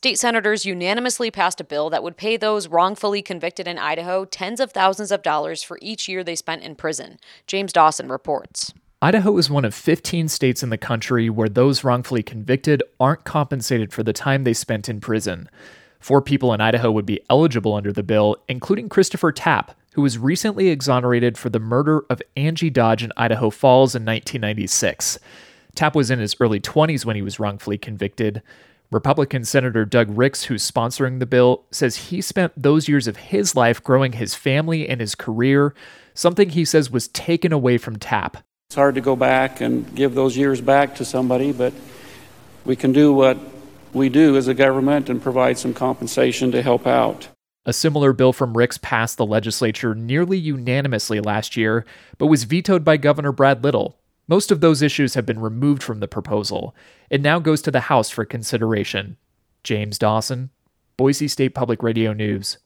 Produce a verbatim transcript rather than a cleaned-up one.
State senators unanimously passed a bill that would pay those wrongfully convicted in Idaho tens of thousands of dollars for each year they spent in prison. James Dawson reports. Idaho is one of fifteen states in the country where those wrongfully convicted aren't compensated for the time they spent in prison. Four people in Idaho would be eligible under the bill, including Christopher Tapp, who was recently exonerated for the murder of Angie Dodge in Idaho Falls in nineteen ninety-six. Tapp was in his early twenties when he was wrongfully convicted. Republican Senator Doug Ricks, who's sponsoring the bill, says he spent those years of his life growing his family and his career, something he says was taken away from Tapp. It's hard to go back and give those years back to somebody, but we can do what we do as a government and provide some compensation to help out. A similar bill from Ricks passed the legislature nearly unanimously last year, but was vetoed by Governor Brad Little. Most of those issues have been removed from the proposal. It now goes to the House for consideration. James Dawson, Boise State Public Radio News.